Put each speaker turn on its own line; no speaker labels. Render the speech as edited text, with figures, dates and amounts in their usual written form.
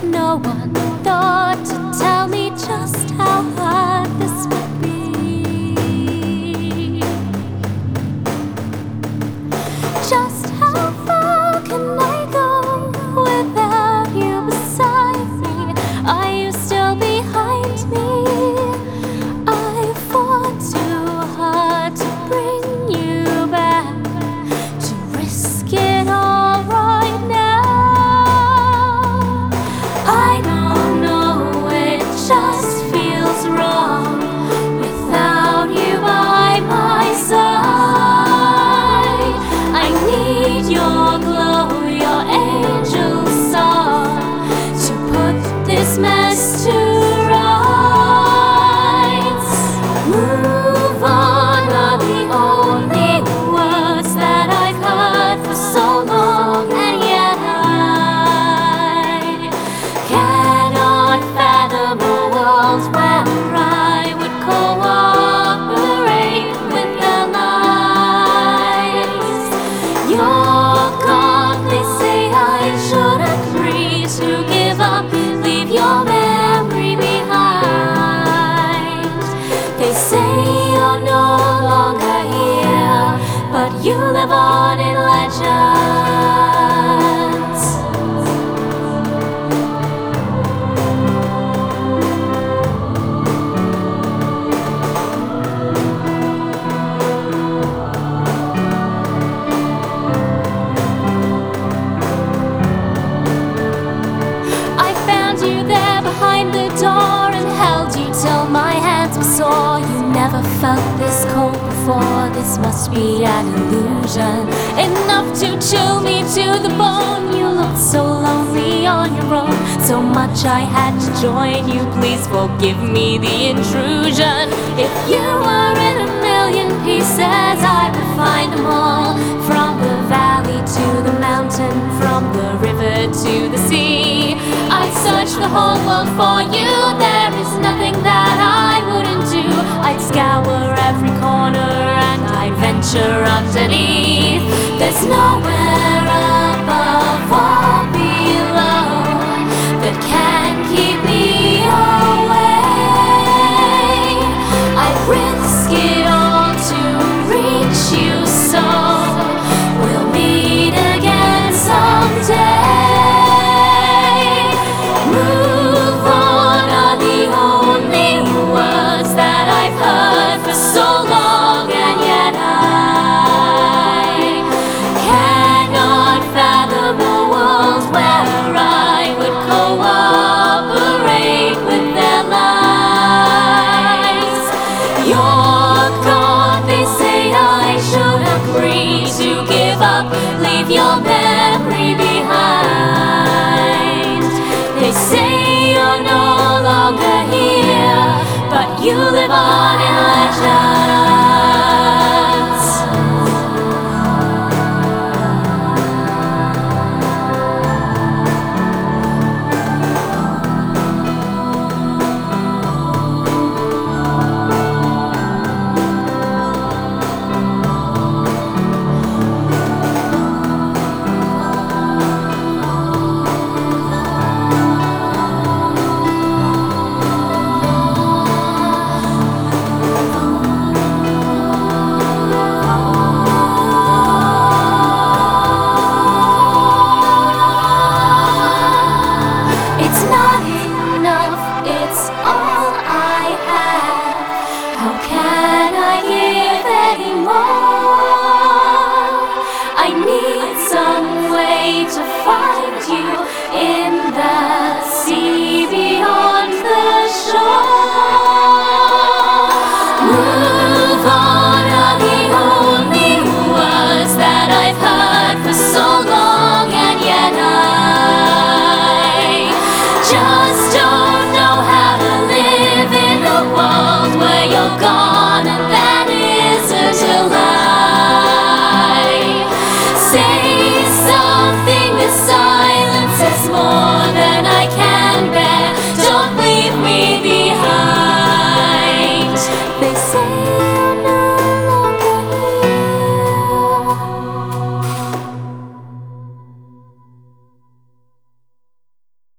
No one thought to tell me just how hard this would be. Just how far can I go without you beside me? Are you still behind me? I fought too hard to bring you back, to risk it all right now. I don't know, it just feels wrong without you by my side. I need your glow, your angel song to put this mess to rights. Move on are the only words that I've heard for so long, and yet I cannot fathom a world where I would cooperate with their lies. You're gone, they say I should agree to give up, leave your memory behind. They say you're no longer here, but you live on in legends. I found you there behind the door and held you till my hands were sore. You never felt this cold before, this must be an illusion. Enough to chill me to the bone. You looked so lonely on your own, so much I had to join you. Please forgive me the intrusion. If you were in a million pieces, I would find them all. From the valley to the mountain, from the river to the sea, I'd search the whole world for you. There is nothing that I wouldn't do. I'd scour every corner and I'd venture underneath. There's nowhere above or below that can keep me away. I'd risk it all to reach you, so we'll meet again someday. Move on are the only words that I've heard for so long, and yet I cannot fathom a world where I would cooperate with their lies. You're gone, they say I should agree to give up, leave your memory behind. They say you're no longer here, but you live on in legends. It's not enough, it's all I have. How can I give any more? I need some way to find you in the sea beyond the shore. Move on are the only words that I've heard for so long, and yet I just don't